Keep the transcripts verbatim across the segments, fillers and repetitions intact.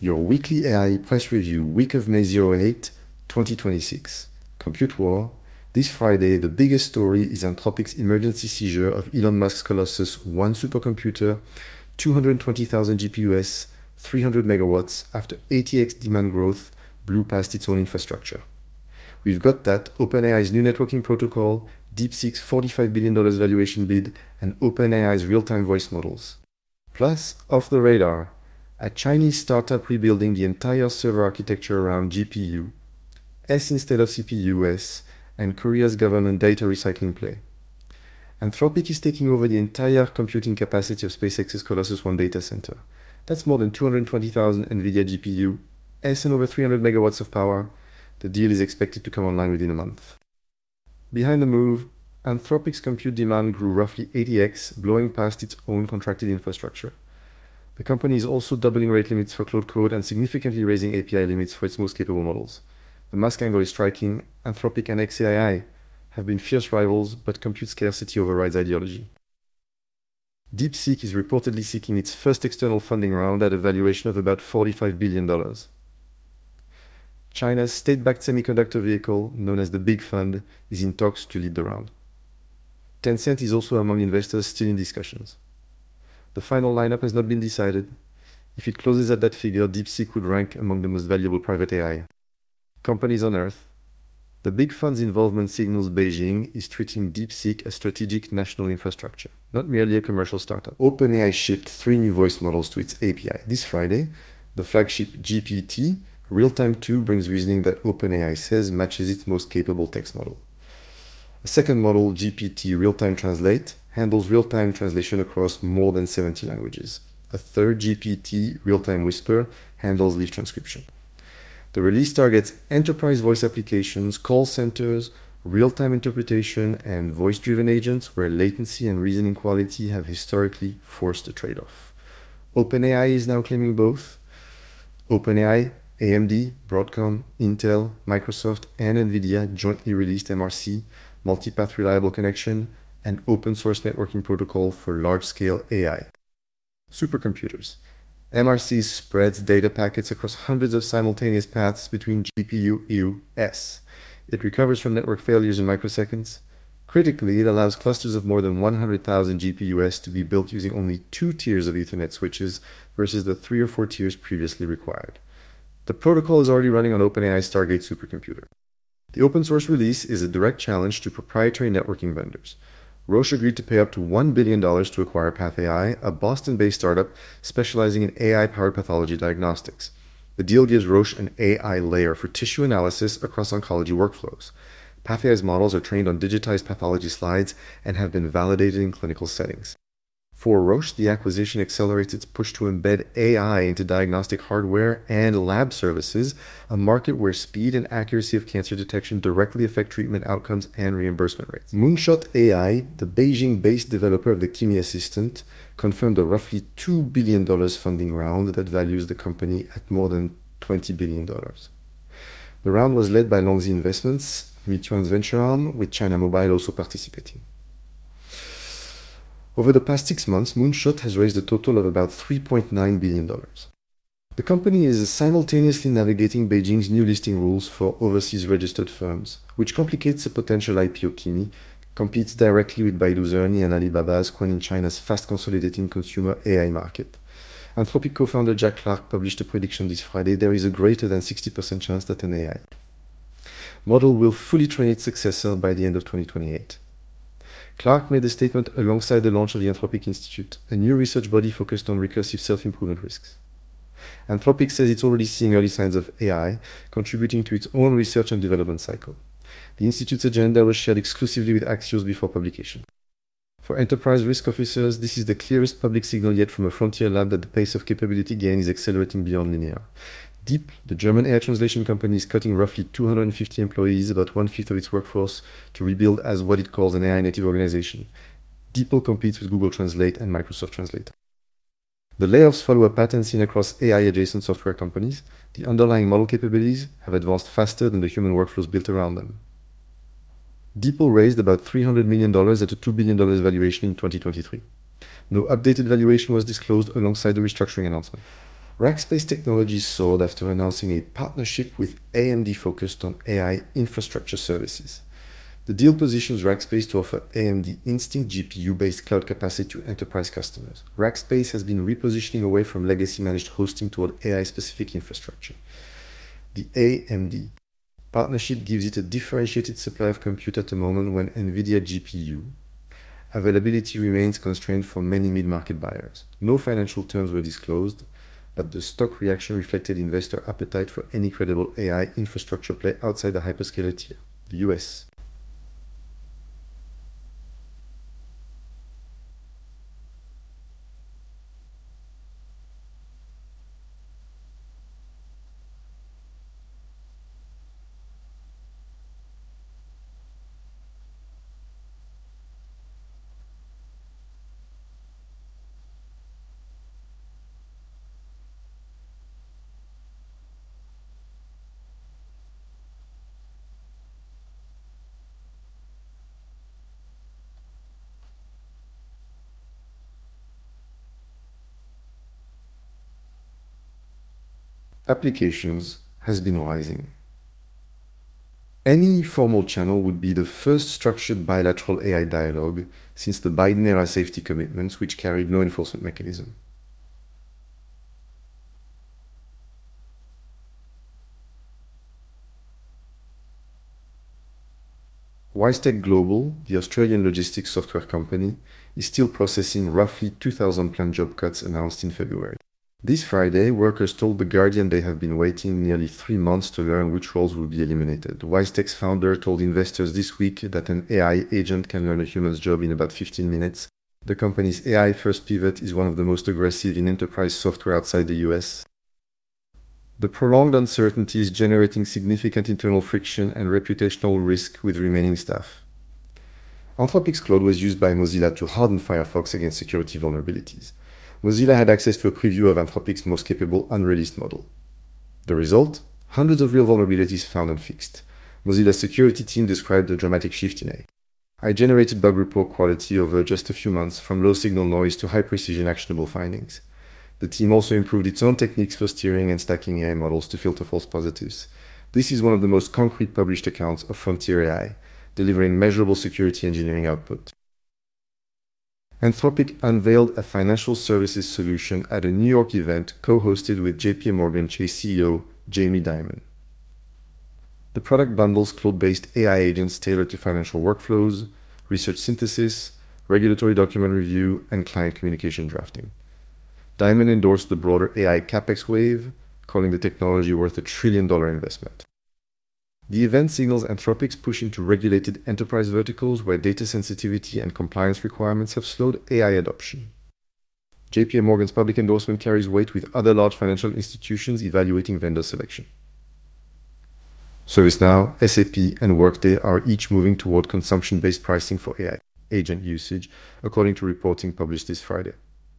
your weekly A I press review, week of May eighth, twenty twenty-six. Compute War. This Friday, the biggest story is Anthropic's emergency seizure of Elon Musk's Colossus one supercomputer, two hundred twenty thousand G P U s, three hundred megawatts, after eighty x demand growth blew past its own infrastructure. We've got that, OpenAI's new networking protocol, DeepSeek's forty-five billion dollars valuation bid, and OpenAI's real-time voice models. Plus, off the radar, a Chinese startup rebuilding the entire server architecture around G P U, S instead of C P U S, and Korea's government data recycling play. Anthropic is taking over the entire computing capacity of SpaceX's Colossus one data center. That's more than two hundred twenty thousand NVIDIA G P U S and over three hundred megawatts of power. The deal is expected to come online within a month. Behind the move, Anthropic's compute demand grew roughly eighty x, blowing past its own contracted infrastructure. The company is also doubling rate limits for Claude Code and significantly raising A P I limits for its most capable models. The Musk angle is striking. Anthropic and X A I have been fierce rivals, but compute scarcity overrides ideology. DeepSeek is reportedly seeking its first external funding round at a valuation of about forty-five billion dollars. China's state-backed semiconductor vehicle, known as the Big Fund, is in talks to lead the round. Tencent is also among investors still in discussions. The final lineup has not been decided. If it closes at that figure, DeepSeek would rank among the most valuable private A I companies on Earth. The Big Fund's involvement signals Beijing is treating DeepSeek as strategic national infrastructure, not merely a commercial startup. OpenAI shipped three new voice models to its A P I. This Friday, the flagship G P T Realtime two brings reasoning that OpenAI says matches its most capable text model. A second model, G P T Realtime Translate, handles real-time translation across more than seventy languages. A third, G P T Realtime Whisper, handles live transcription. The release targets enterprise voice applications, call centers, real-time interpretation, and voice-driven agents where latency and reasoning quality have historically forced a trade-off. OpenAI is now claiming both. OpenAI, A M D, Broadcom, Intel, Microsoft, and NVIDIA jointly released M R C, Multipath Reliable Connection, and open-source networking protocol for large-scale A I. Supercomputers. M R C spreads data packets across hundreds of simultaneous paths between G P U, E U, S. It recovers from network failures in microseconds. Critically, it allows clusters of more than one hundred thousand G P U S to be built using only two tiers of Ethernet switches versus the three or four tiers previously required. The protocol is already running on OpenAI's Stargate supercomputer. The open-source release is a direct challenge to proprietary networking vendors. Roche agreed to pay up to one billion dollars to acquire PathAI, a Boston-based startup specializing in A I-powered pathology diagnostics. The deal gives Roche an A I layer for tissue analysis across oncology workflows. PathAI's models are trained on digitized pathology slides and have been validated in clinical settings. For Roche, the acquisition accelerates its push to embed A I into diagnostic hardware and lab services, a market where speed and accuracy of cancer detection directly affect treatment outcomes and reimbursement rates. Moonshot A I, the Beijing-based developer of the Kimi Assistant, confirmed a roughly two billion dollars funding round that values the company at more than twenty billion dollars. The round was led by Longxi Investments, Meituan's venture arm, with China Mobile also participating. Over the past six months, Moonshot has raised a total of about three point nine billion dollars. The company is simultaneously navigating Beijing's new listing rules for overseas registered firms, which complicates a potential I P O. Kimi, competes directly with Baidu's Ernie and Alibaba's Quan in China's fast consolidating consumer A I market. Anthropic co-founder Jack Clark published a prediction this Friday: there is a greater than sixty percent chance that an A I model will fully train its successor by the end of twenty twenty-eight. Clark made the statement alongside the launch of the Anthropic Institute, a new research body focused on recursive self-improvement risks. Anthropic says it's already seeing early signs of A I, contributing to its own research and development cycle. The Institute's agenda was shared exclusively with Axios before publication. For enterprise risk officers, this is the clearest public signal yet from a frontier lab that the pace of capability gain is accelerating beyond linear. Deep, the German A I translation company, is cutting roughly two hundred fifty employees, about one-fifth of its workforce, to rebuild as what it calls an A I-native organization. DeepL competes with Google Translate and Microsoft Translate. The layoffs follow a pattern seen across A I-adjacent software companies. The underlying model capabilities have advanced faster than the human workflows built around them. DeepL raised about three hundred million dollars at a two billion dollars valuation in twenty twenty-three. No updated valuation was disclosed alongside the restructuring announcement. Rackspace Technologies sold after announcing a partnership with A M D focused on A I infrastructure services. The deal positions Rackspace to offer A M D Instinct G P U-based cloud capacity to enterprise customers. Rackspace has been repositioning away from legacy-managed hosting toward A I-specific infrastructure. The A M D partnership gives it a differentiated supply of compute at a moment when NVIDIA G P U availability remains constrained for many mid-market buyers. No financial terms were disclosed, but the stock reaction reflected investor appetite for any credible A I infrastructure play outside the hyperscaler tier, the U S. Applications has been rising. Any formal channel would be the first structured bilateral A I dialogue since the Biden-era safety commitments, which carried no enforcement mechanism. WiseTech Global, the Australian logistics software company, is still processing roughly two thousand planned job cuts announced in February. This Friday, workers told The Guardian they have been waiting nearly three months to learn which roles will be eliminated. WiseTech's founder told investors this week that an A I agent can learn a human's job in about fifteen minutes. The company's A I-first pivot is one of the most aggressive in enterprise software outside the U S. The prolonged uncertainty is generating significant internal friction and reputational risk with remaining staff. Anthropic's Claude was used by Mozilla to harden Firefox against security vulnerabilities. Mozilla had access to a preview of Anthropic's most capable unreleased model. The result? Hundreds of real vulnerabilities found and fixed. Mozilla's security team described a dramatic shift in A I. I generated bug report quality over just a few months, from low signal noise to high-precision actionable findings. The team also improved its own techniques for steering and stacking A I models to filter false positives. This is one of the most concrete published accounts of frontier A I, delivering measurable security engineering output. Anthropic unveiled a financial services solution at a New York event co-hosted with J P Morgan Chase C E O Jamie Dimon. The product bundles Claude-based A I agents tailored to financial workflows, research synthesis, regulatory document review, and client communication drafting. Dimon endorsed the broader A I CapEx wave, calling the technology worth a trillion dollar investment. The event signals Anthropic's push into regulated enterprise verticals where data sensitivity and compliance requirements have slowed A I adoption. J P Morgan's public endorsement carries weight with other large financial institutions evaluating vendor selection. ServiceNow, S A P, and Workday are each moving toward consumption-based pricing for A I agent usage, according to reporting published this Friday.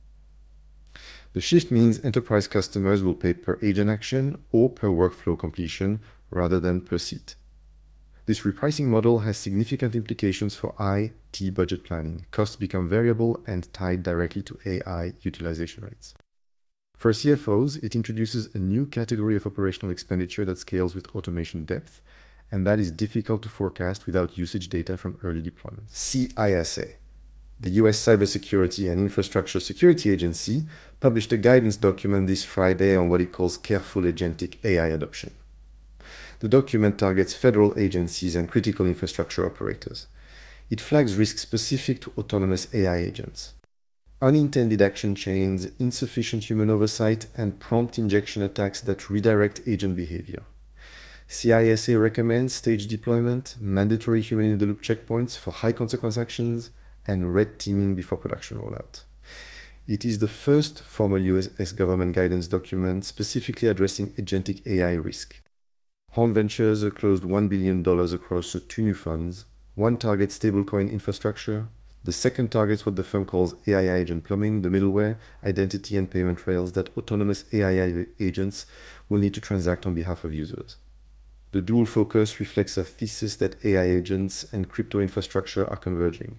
The shift means enterprise customers will pay per agent action or per workflow completion rather than per seat. This repricing model has significant implications for I T budget planning. Costs become variable and tied directly to A I utilization rates. For C F Os, it introduces a new category of operational expenditure that scales with automation depth, and that is difficult to forecast without usage data from early deployments. C I S A, the U S Cybersecurity and Infrastructure Security Agency, published a guidance document this Friday on what it calls careful agentic A I adoption. The document targets federal agencies and critical infrastructure operators. It flags risks specific to autonomous A I agents: unintended action chains, insufficient human oversight, and prompt injection attacks that redirect agent behavior. C I S A recommends stage deployment, mandatory human-in-the-loop checkpoints for high-consequence actions, and red teaming before production rollout. It is the first formal U S government guidance document specifically addressing agentic A I risk. Horn Ventures closed one billion dollars across two new funds. One targets stablecoin infrastructure. The second targets what the firm calls A I agent plumbing, the middleware, identity, and payment rails that autonomous A I agents will need to transact on behalf of users. The dual focus reflects a thesis that A I agents and crypto infrastructure are converging.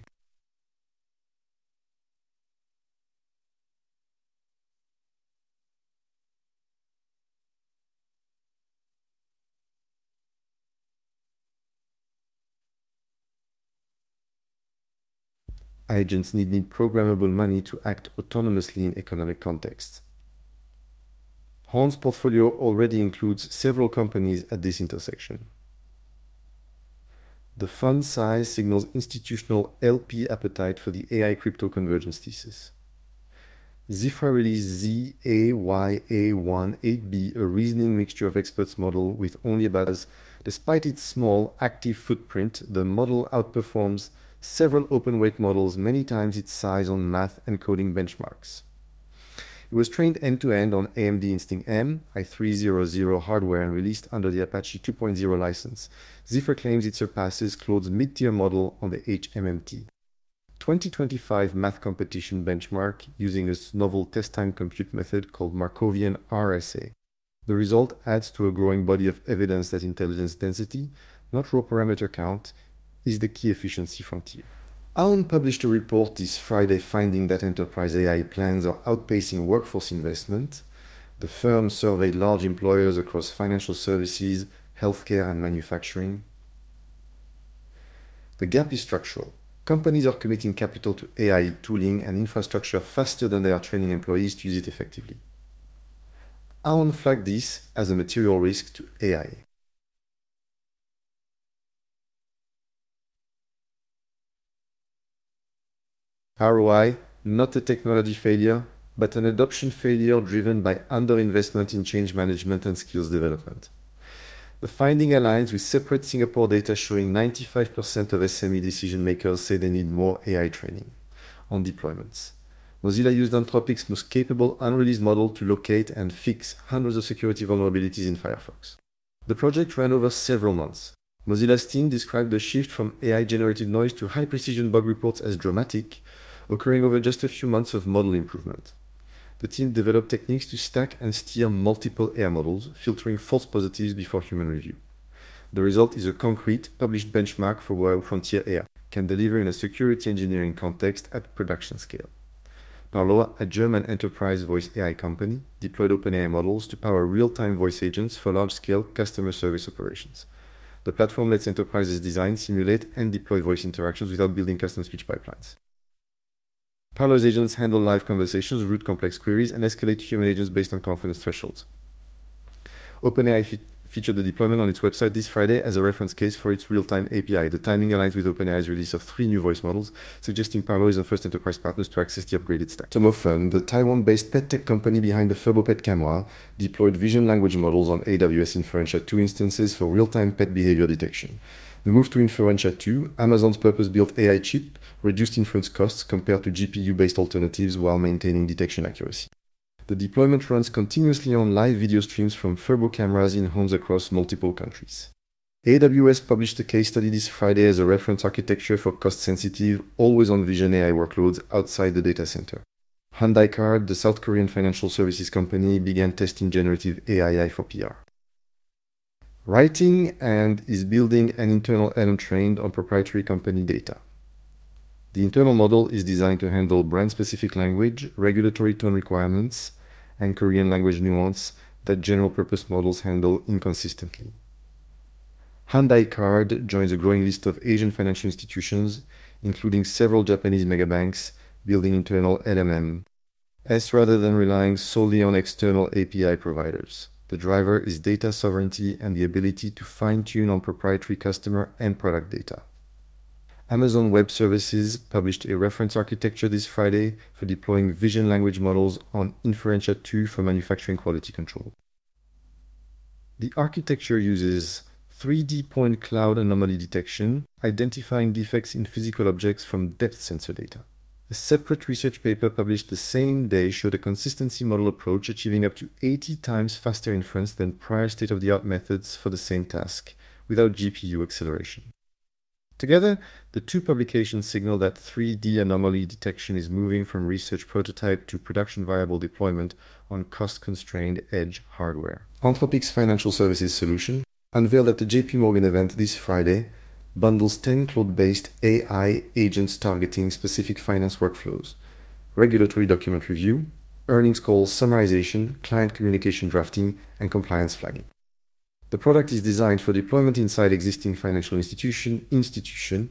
Agents need, need programmable money to act autonomously in economic contexts. Horn's portfolio already includes several companies at this intersection. The fund size signals institutional L P appetite for the A I crypto convergence thesis. Zifra released Z A Y A one eight B, a reasoning mixture of experts model with only about as, despite its small active footprint, the model outperforms several open-weight models many times its size on math and coding benchmarks. It was trained end-to-end on A M D Instinct M, i three hundred hardware and released under the Apache two point oh license. Zifra claims it surpasses Claude's mid-tier model on the H M M T. twenty twenty-five math competition benchmark using a novel test-time compute method called Markovian R S A. The result adds to a growing body of evidence that intelligence density, not raw parameter count, is the key efficiency frontier. Aon published a report this Friday finding that enterprise A I plans are outpacing workforce investment. The firm surveyed large employers across financial services, healthcare, and manufacturing. The gap is structural. Companies are committing capital to A I tooling and infrastructure faster than they are training employees to use it effectively. Aon flagged this as a material risk to A I. R O I, not a technology failure, but an adoption failure driven by underinvestment in change management and skills development. The finding aligns with separate Singapore data showing ninety-five percent of S M E decision makers say they need more A I training on deployments. Mozilla used Anthropic's most capable unreleased model to locate and fix hundreds of security vulnerabilities in Firefox. The project ran over several months. Mozilla's team described the shift from A I-generated noise to high-precision bug reports as dramatic, occurring over just a few months of model improvement. The team developed techniques to stack and steer multiple A I models, filtering false positives before human review. The result is a concrete, published benchmark for what frontier A I can deliver in a security engineering context at production scale. Parloa, a German enterprise voice A I company, deployed OpenAI models to power real-time voice agents for large-scale customer service operations. The platform lets enterprises design, simulate, and deploy voice interactions without building custom speech pipelines. Parloa's agents handle live conversations, route complex queries, and escalate human agents based on confidence thresholds. OpenAI fe featured the deployment on its website this Friday as a reference case for its real-time A P I. The timing aligns with OpenAI's release of three new voice models, suggesting Parloa is the first enterprise partners to access the upgraded stack. Tomofun, the Taiwan-based pet tech company behind the FurboPet camera, deployed vision language models on A W S Inferentia two instances for real-time pet behavior detection. The move to Inferentia two, Amazon's purpose-built A I chip, reduced inference costs compared to G P U-based alternatives while maintaining detection accuracy. The deployment runs continuously on live video streams from Furbo cameras in homes across multiple countries. A W S published a case study this Friday as a reference architecture for cost-sensitive, always-on vision A I workloads outside the data center. Hyundai Card, the South Korean financial services company, began testing generative A I for P R. Writing and is building an internal L M trained on proprietary company data. The internal model is designed to handle brand-specific language, regulatory tone requirements, and Korean language nuance that general-purpose models handle inconsistently. Hyundai Card joins a growing list of Asian financial institutions, including several Japanese megabanks, building internal L M S rather than relying solely on external A P I providers. The driver is data sovereignty and the ability to fine-tune on proprietary customer and product data. Amazon Web Services published a reference architecture this Friday for deploying vision language models on Inferentia two for manufacturing quality control. The architecture uses three D point cloud anomaly detection, identifying defects in physical objects from depth sensor data. A separate research paper published the same day showed a consistency model approach achieving up to eighty times faster inference than prior state-of-the-art methods for the same task, without G P U acceleration. Together, the two publications signal that three D anomaly detection is moving from research prototype to production viable deployment on cost-constrained edge hardware. Anthropic's financial services solution, unveiled at the J P Morgan event this Friday, bundles ten Claude-based A I agents targeting specific finance workflows: regulatory document review, earnings calls summarization, client communication drafting, and compliance flagging. The product is designed for deployment inside existing financial institution, institution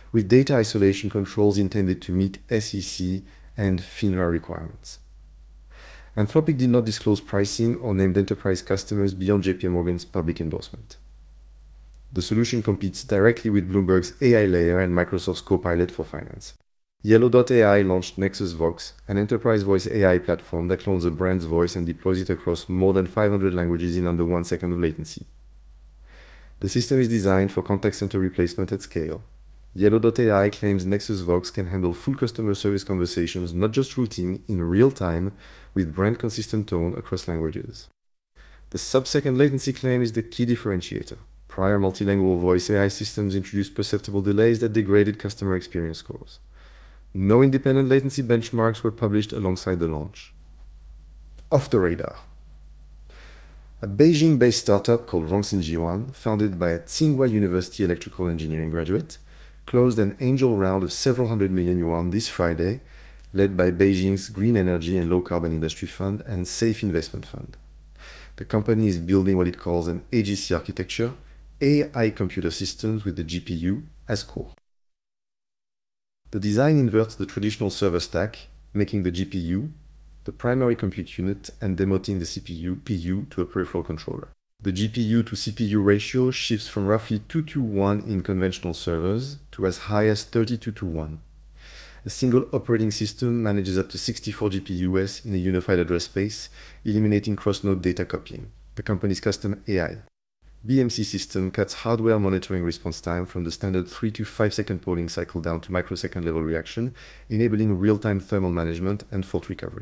with data isolation controls intended to meet S E C and FINRA requirements. Anthropic did not disclose pricing or named enterprise customers beyond J P Morgan's public endorsement. The solution competes directly with Bloomberg's A I layer and Microsoft's Copilot for finance. Yellow dot A I launched Nexus Vox, an enterprise voice A I platform that clones a brand's voice and deploys it across more than five hundred languages in under one second of latency. The system is designed for contact center replacement at scale. Yellow dot A I claims Nexus Vox can handle full customer service conversations, not just routing, in real time, with brand-consistent tone across languages. The sub-second latency claim is the key differentiator. Prior multilingual voice A I systems introduced perceptible delays that degraded customer experience scores. No independent latency benchmarks were published alongside the launch. Off the radar. A Beijing-based startup called Rongxin Jiwan, founded by a Tsinghua University electrical engineering graduate, closed an angel round of several hundred million yuan this Friday, led by Beijing's Green Energy and Low Carbon Industry Fund and Safe Investment Fund. The company is building what it calls an A G C architecture, A I computer systems with the G P U as core. The design inverts the traditional server stack, making the G P U the primary compute unit and demoting the C P U P U to a peripheral controller. The G P U to C P U ratio shifts from roughly two to one in conventional servers to as high as thirty-two to one. A single operating system manages up to sixty-four G P Us in a unified address space, eliminating cross-node data copying. The company's custom A I B M C system cuts hardware monitoring response time from the standard three to five second polling cycle down to microsecond level reaction, enabling real-time thermal management and fault recovery.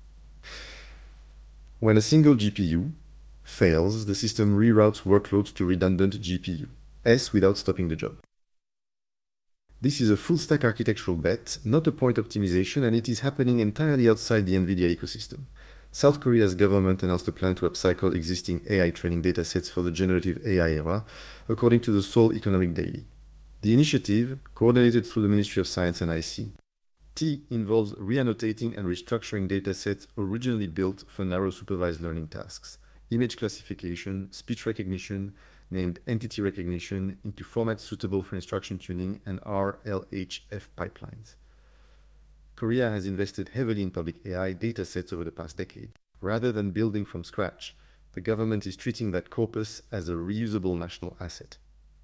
When a single G P U fails, the system reroutes workloads to redundant G P Us without stopping the job. This is a full-stack architectural bet, not a point optimization, and it is happening entirely outside the NVIDIA ecosystem. South Korea's government announced a plan to upcycle existing A I training datasets for the generative A I era, according to the Seoul Economic Daily. The initiative, coordinated through the Ministry of Science and I C T, involves reannotating and restructuring datasets originally built for narrow supervised learning tasks, image classification, speech recognition, named entity recognition, into formats suitable for instruction tuning and R L H F pipelines. Korea has invested heavily in public A I datasets over the past decade. Rather than building from scratch, the government is treating that corpus as a reusable national asset.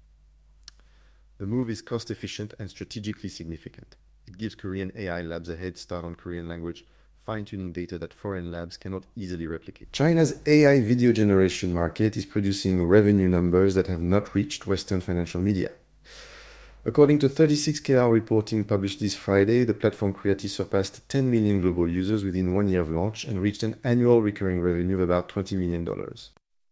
The move is cost-efficient and strategically significant. It gives Korean A I labs a head start on Korean language fine-tuning data that foreign labs cannot easily replicate. China's A I video generation market is producing revenue numbers that have not reached Western financial media. According to thirty-six K R reporting published this Friday, the platform Creati surpassed ten million global users within one year of launch and reached an annual recurring revenue of about twenty million dollars.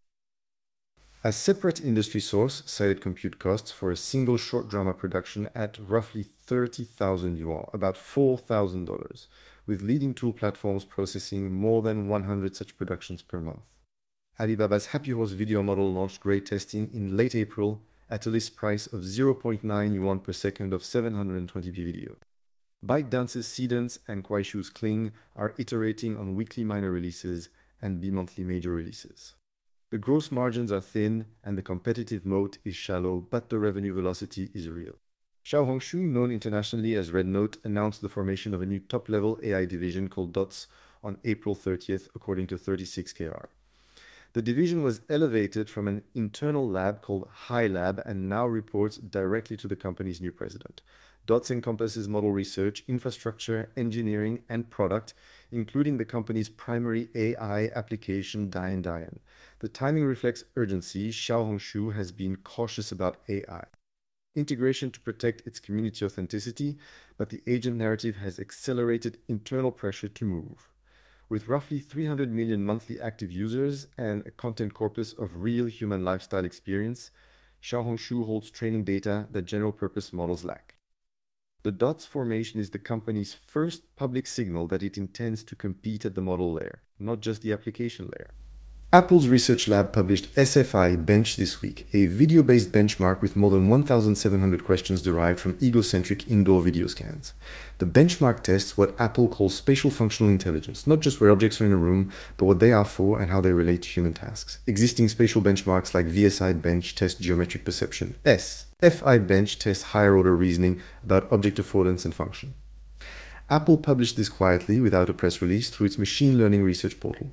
A separate industry source cited compute costs for a single short drama production at roughly thirty thousand yuan, about four thousand dollars, with leading tool platforms processing more than one hundred such productions per month. Alibaba's Happy Horse video model launched grade testing in late April at a list price of zero point nine yuan per second of seven hundred twenty p video. ByteDance's Seedance and Kuaishu's Kling are iterating on weekly minor releases and bi-monthly major releases. The gross margins are thin and the competitive moat is shallow, but the revenue velocity is real. Xiaohongshu, known internationally as Red Note, announced the formation of a new top-level A I division called DOTS on April thirtieth, according to thirty-six K R. The division was elevated from an internal lab called High Lab and now reports directly to the company's new president. DOTS encompasses model research, infrastructure, engineering, and product, including the company's primary A I application, Dian Dian. The timing reflects urgency. Xiaohongshu has been cautious about A I integration to protect its community authenticity, but the agent narrative has accelerated internal pressure to move. With roughly three hundred million monthly active users and a content corpus of real human lifestyle experience, Xiaohongshu holds training data that general-purpose models lack. The DOTS formation is the company's first public signal that it intends to compete at the model layer, not just the application layer. Apple's research lab published S F I Bench this week, a video-based benchmark with more than one thousand seven hundred questions derived from egocentric indoor video scans. The benchmark tests what Apple calls spatial functional intelligence, not just where objects are in a room, but what they are for and how they relate to human tasks. Existing spatial benchmarks like V S I Bench test geometric perception. S F I Bench tests higher-order reasoning about object affordance and function. Apple published this quietly, without a press release, through its machine learning research portal.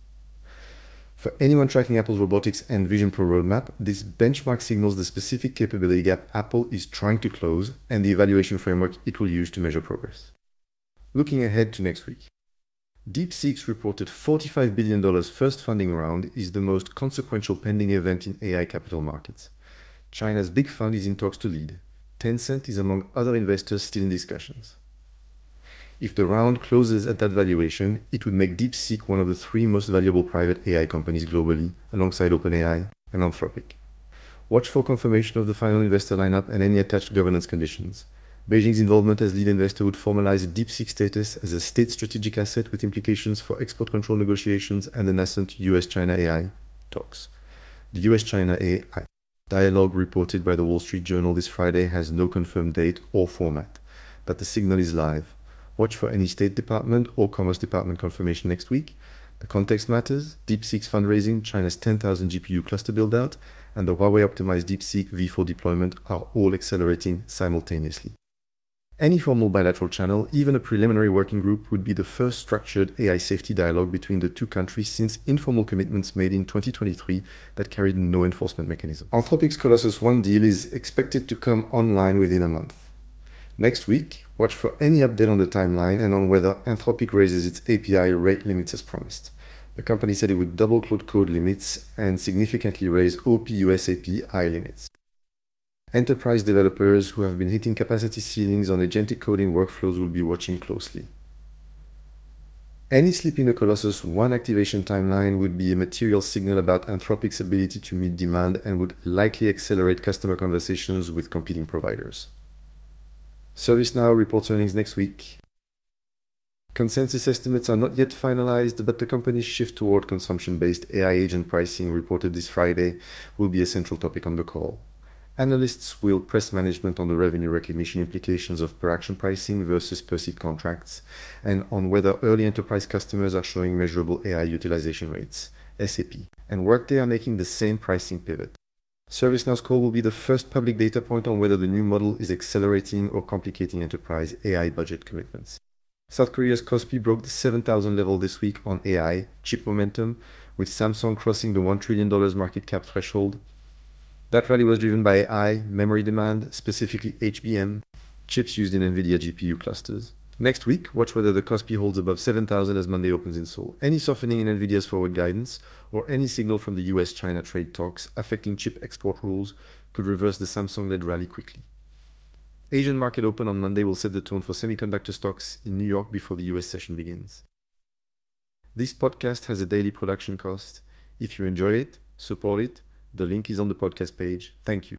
For anyone tracking Apple's robotics and Vision Pro roadmap, this benchmark signals the specific capability gap Apple is trying to close and the evaluation framework it will use to measure progress. Looking ahead to next week, DeepSeek's reported forty-five billion dollars first funding round is the most consequential pending event in A I capital markets. China's big fund is in talks to lead. Tencent is among other investors still in discussions. If the round closes at that valuation, it would make DeepSeek one of the three most valuable private A I companies globally, alongside OpenAI and Anthropic. Watch for confirmation of the final investor lineup and any attached governance conditions. Beijing's involvement as lead investor would formalize DeepSeek status as a state strategic asset with implications for export control negotiations and the nascent U S China A I talks. The U S China A I dialogue reported by the Wall Street Journal this Friday has no confirmed date or format, but the signal is live. Watch for any State Department or Commerce Department confirmation next week. The context matters: DeepSeek's fundraising, China's ten thousand G P U cluster build-out, and the Huawei-optimized DeepSeek V four deployment are all accelerating simultaneously. Any formal bilateral channel, even a preliminary working group, would be the first structured A I safety dialogue between the two countries since informal commitments made in twenty twenty-three that carried no enforcement mechanism. Anthropic's Colossus One deal is expected to come online within a month. Next week, watch for any update on the timeline and on whether Anthropic raises its A P I rate limits as promised. The company said it would double Claude Code limits and significantly raise O P U S A P I limits. Enterprise developers who have been hitting capacity ceilings on agentic coding workflows will be watching closely. Any slip in the Colossus One activation timeline would be a material signal about Anthropic's ability to meet demand and would likely accelerate customer conversations with competing providers. ServiceNow reports earnings next week. Consensus estimates are not yet finalized, but the company's shift toward consumption-based A I agent pricing reported this Friday will be a central topic on the call. Analysts will press management on the revenue recognition implications of per-action pricing versus per-seat contracts, and on whether early enterprise customers are showing measurable A I utilization rates, S A P, and Workday are making the same pricing pivot. ServiceNow's call will be the first public data point on whether the new model is accelerating or complicating enterprise A I budget commitments. South Korea's Kospi broke the seven thousand level this week on A I chip momentum, with Samsung crossing the one trillion dollars market cap threshold. That rally was driven by A I, memory demand, specifically H B M, chips used in NVIDIA G P U clusters. Next week, watch whether the Kospi holds above seven thousand as Monday opens in Seoul. Any softening in NVIDIA's forward guidance, or any signal from the U S China trade talks affecting chip export rules could reverse the Samsung-led rally quickly. Asian market open on Monday will set the tone for semiconductor stocks in New York before the U S session begins. This podcast has a daily production cost. If you enjoy it, support it. The link is on the podcast page. Thank you.